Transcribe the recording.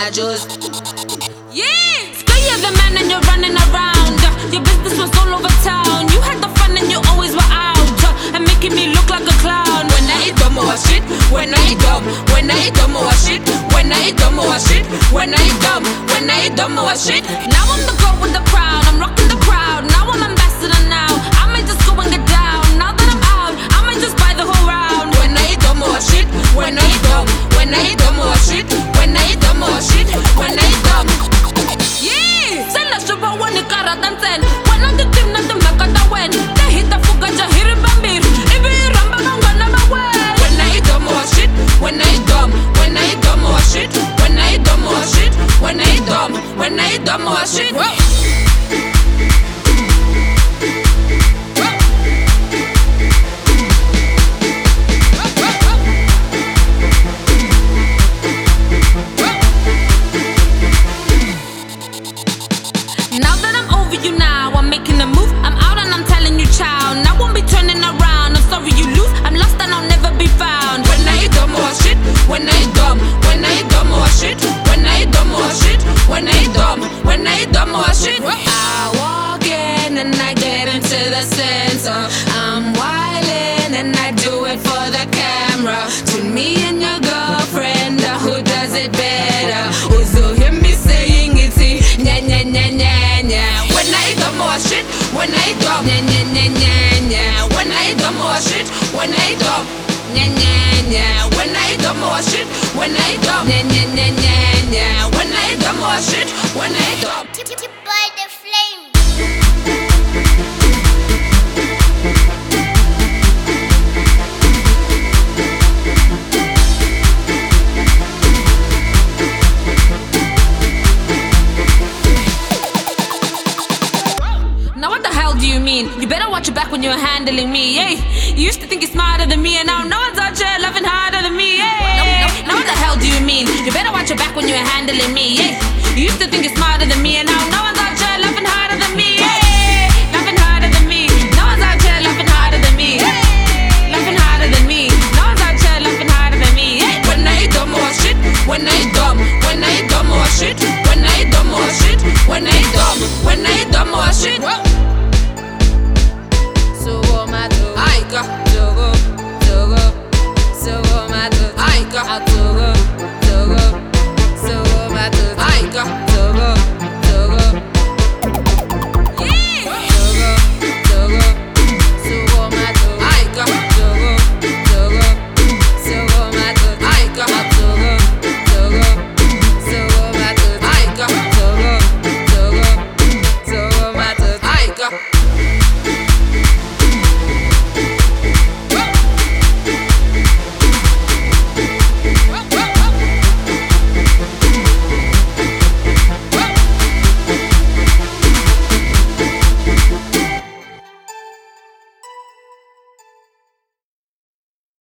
wanna choose. Yeah! Still you're the man and you're running around. Your business was all over town. You had the fun and you always were out. And making me look like a clown. When I eat dumb or shit, when I eat dumb, when I eat dumb or shit, when I eat dumb or shit, when I eat dumb, when I eat dumb or shit. Now I'm the girl with the crown. I'm rocking the crowd. Now I'm ambassador now. I might just go and get down. Now that I'm out, I might just buy the whole round. When I eat dumb or shit, when I eat dumb, when I eat dumb or shit, when I eat dumb or shit, when I eat dumb. Yeah! Send us to one kara dansen. When I'm the team, not the makata when. They hit the fuga jahiri bambir. Ibi ramba mangana bawen. When I eat dumb or shit, when I eat dumb, when I eat dumb or shit, when I eat dumb or shit, when I eat dumb, when I eat dumb or shit. Now that I'm over you now, I'm making a move. I'm out and I'm telling you ciao. Now I won't be turning around. I'm sorry you lose. I'm lost and I'll never be found. When I eat dumb or shit, when I eat dumb, when I eat dumb or shit, when I eat dumb or shit, when I eat dumb, when I eat dumb or shit. I walk in and I get into the center. I'm wildin' and I do it for the camera. To me and your girlfriend, who does it better? Also hear me saying it, nya nya nya nya nya. When I eat dumb or shit, when I eat dumb, Nya nya nya nya nya. when I eat dumb or shit, when I eat dumb, Nya nya nya. when I eat dumb or shit, when I eat dumb, Nya nya nya nya nya. when I eat dumb or shit, when I eat dumb. By the flame. Now what the hell do you mean? You better watch your back when you're handling me, yeah. You used to think you're smarter than me, and now no one's out here loving harder than me, yeah. Now what the hell do you mean? You better watch your back when you're handling me, yeah. You used to think